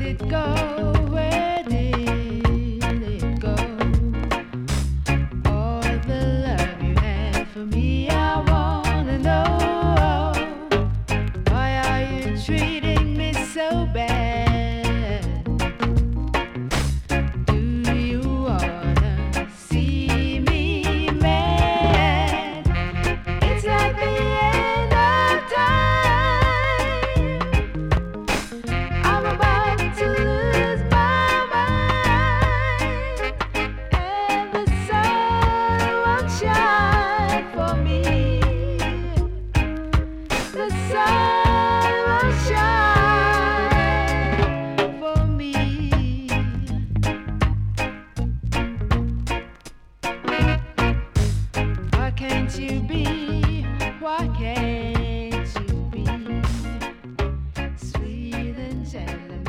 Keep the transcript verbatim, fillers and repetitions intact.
it go? Where did it go? All the love you had for me, I wanna know. Why are you treating me so bad? Do you wanna see me mad? It's like the end of time. I'm about to lose my mind, and the sun won't shine for me. The sun won't shine for me. Why can't you be? Why can't you be sweet and gentle?